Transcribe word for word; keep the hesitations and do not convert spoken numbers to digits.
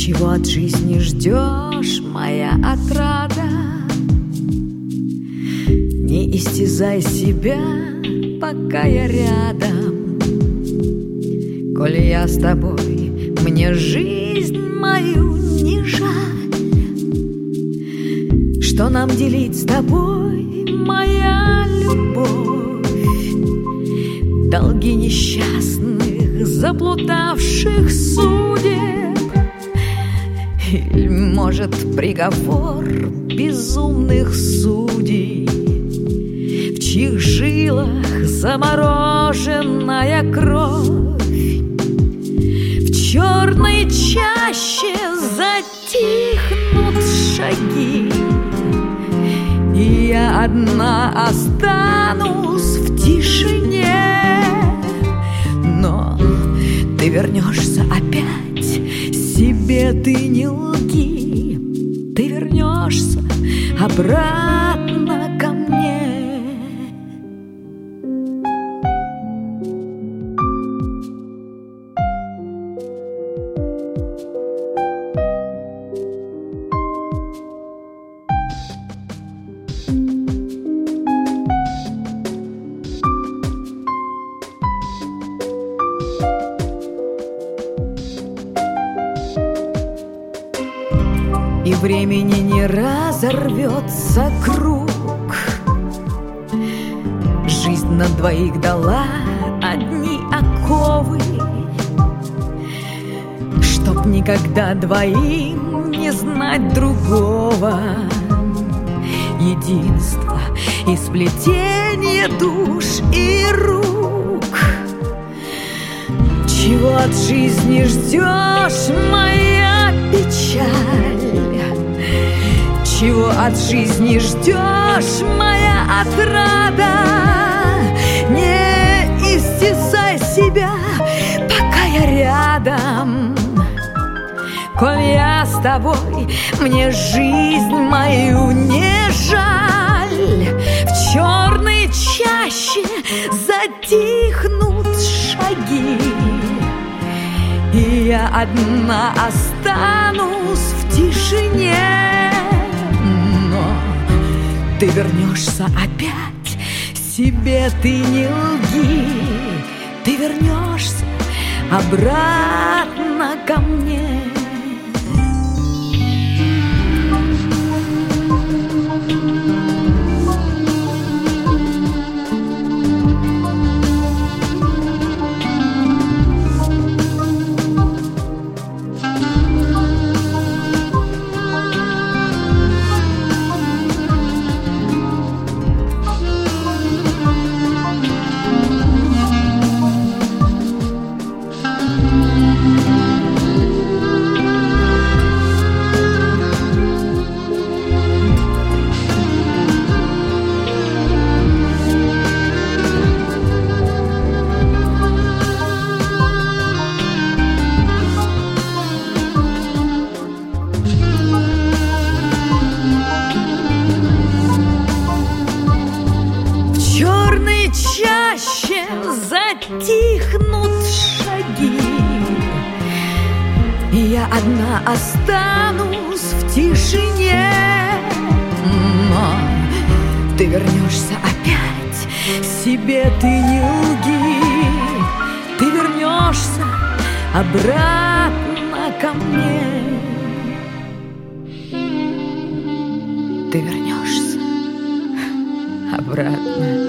Чего от жизни ждешь, моя отрада? Не истязай себя, пока я рядом. Коли я с тобой, мне жизнь мою не жаль. Что нам делить с тобой, моя любовь? Долги несчастных, заплутавших судеб? Или, может, приговор безумных судей, в чьих жилах замороженная кровь? В черной чаще затихнут шаги, и я одна останусь в тишине. Но ты вернешься опять, себе ты не лги, ты вернешься обратно ко мне. И времени не разорвется круг. Жизнь на двоих дала одни оковы, чтоб никогда двоим не знать другого. Единство и сплетение душ и рук. Чего от жизни ждешь, моя печаль? Чего от жизни ждешь, моя отрада? Не истязай себя, пока я рядом. Коль я с тобой, мне жизнь мою не жаль. В черной чаще затихнут шаги, и я одна останусь в тишине. Ты вернешься опять, себе ты не лги, ты вернешься обратно ко мне. Чаще затихнут шаги, и я одна останусь в тишине. Но ты вернешься опять, себе ты не лги, ты вернешься обратно ко мне. Ты вернешься обратно.